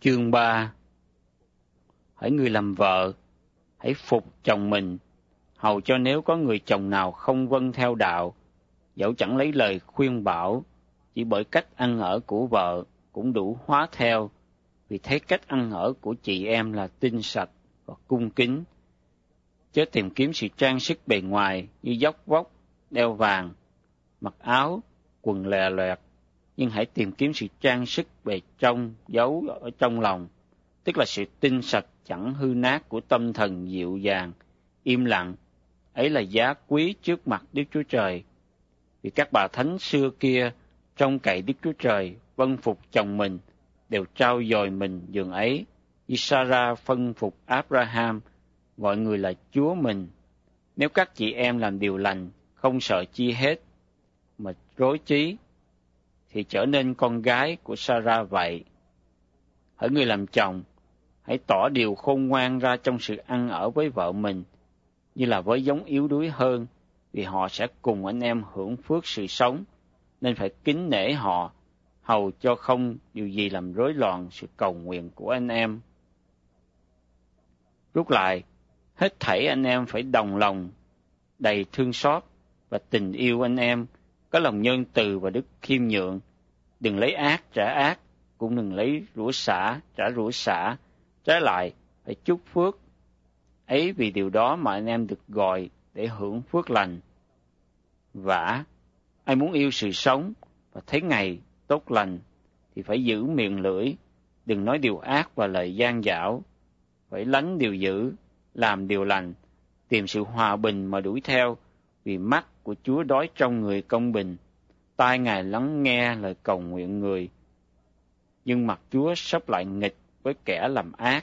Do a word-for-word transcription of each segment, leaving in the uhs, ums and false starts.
Chương ba. Hỡi người làm vợ, hãy phục chồng mình, hầu cho nếu có người chồng nào không vâng theo đạo, dẫu chẳng lấy lời khuyên bảo, chỉ bởi cách ăn ở của vợ cũng đủ hóa theo, vì thấy cách ăn ở của chị em là tinh sạch và cung kính. Chớ tìm kiếm sự trang sức bề ngoài như dốc vóc, đeo vàng, mặc áo, quần lè loẹt, nhưng hãy tìm kiếm sự trang sức bề trong, giấu ở trong lòng, tức là sự tinh sạch chẳng hư nát của tâm thần dịu dàng, im lặng. Ấy là giá quý trước mặt Đức Chúa Trời. Vì các bà thánh xưa kia trông cậy Đức Chúa Trời, vâng phục chồng mình, đều trao dồi mình dường ấy. Như Sarah phân phục Abraham, gọi người là Chúa mình. Nếu các chị em làm điều lành, không sợ chi hết, mà rối trí, thì trở nên con gái của Sarah vậy. Hỡi người làm chồng, hãy tỏ điều khôn ngoan ra trong sự ăn ở với vợ mình, như là với giống yếu đuối hơn, vì họ sẽ cùng anh em hưởng phước sự sống, nên phải kính nể họ, hầu cho không điều gì làm rối loạn sự cầu nguyện của anh em. Rút lại, hết thảy anh em phải đồng lòng, đầy thương xót và tình yêu anh em, có lòng nhân từ và đức khiêm nhượng. Đừng lấy ác trả ác, cũng đừng lấy rủa xả trả rủa xả, trái lại phải chúc phước. Ấy vì điều đó mà anh em được gọi để hưởng phước lành. Vả, ai muốn yêu sự sống và thấy ngày tốt lành thì phải giữ miệng lưỡi, đừng nói điều ác và lời gian dảo, phải lánh điều dữ, làm điều lành, tìm sự hòa bình mà đuổi theo, vì mắt của Chúa đói trong người công bình, tai Ngài lắng nghe lời cầu nguyện người, nhưng mặt Chúa sắp lại nghịch với kẻ làm ác.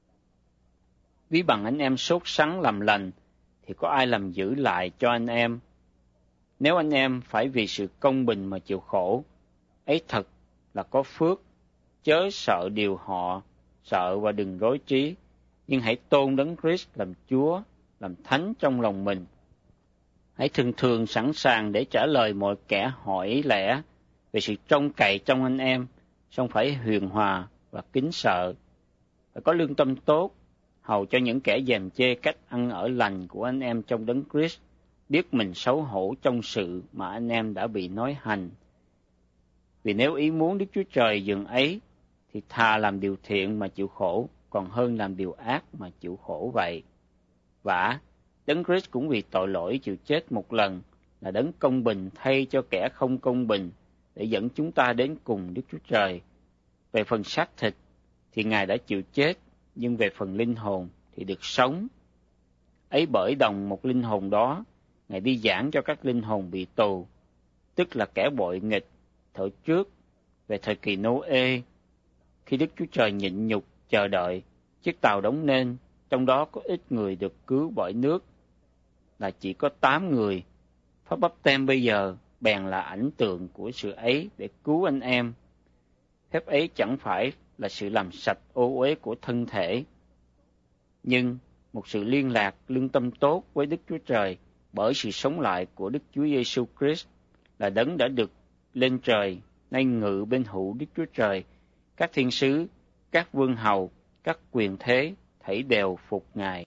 Ví bằng anh em sốt sắng làm lành, thì có ai làm giữ lại cho anh em? Nếu anh em phải vì sự công bình mà chịu khổ, ấy thật là có phước. Chớ sợ điều họ sợ và đừng rối trí, nhưng hãy tôn Đấng Christ làm Chúa, làm Thánh trong lòng mình. Hãy thường thường sẵn sàng để trả lời mọi kẻ hỏi lẽ về sự trông cậy trong anh em, song phải hiền hòa và kính sợ. Phải có lương tâm tốt, hầu cho những kẻ gièm chê cách ăn ở lành của anh em trong Đấng Christ biết mình xấu hổ trong sự mà anh em đã bị nói hành. Vì nếu ý muốn Đức Chúa Trời dường ấy, thì thà làm điều thiện mà chịu khổ, còn hơn làm điều ác mà chịu khổ vậy. Vả, Đấng Christ cũng vì tội lỗi chịu chết một lần, là đấng công bình thay cho kẻ không công bình, để dẫn chúng ta đến cùng Đức Chúa Trời. Về phần xác thịt thì Ngài đã chịu chết, nhưng về phần linh hồn thì được sống. Ấy bởi đồng một linh hồn đó, Ngài đi giảng cho các linh hồn bị tù, tức là kẻ bội nghịch, thời trước, về thời kỳ Nô-ê, khi Đức Chúa Trời nhịn nhục chờ đợi, chiếc tàu đóng nên, trong đó có ít người được cứu bởi nước, là chỉ có tám người. Phép báp têm bây giờ bèn là ảnh tượng của sự ấy để cứu anh em. Phép ấy chẳng phải là sự làm sạch ô uế của thân thể, nhưng một sự liên lạc lương tâm tốt với Đức Chúa Trời bởi sự sống lại của Đức Chúa Giêsu Christ, là đấng đã được lên trời, nay ngự bên hữu Đức Chúa Trời. Các thiên sứ, các vương hầu, các quyền thế thảy đều phục Ngài.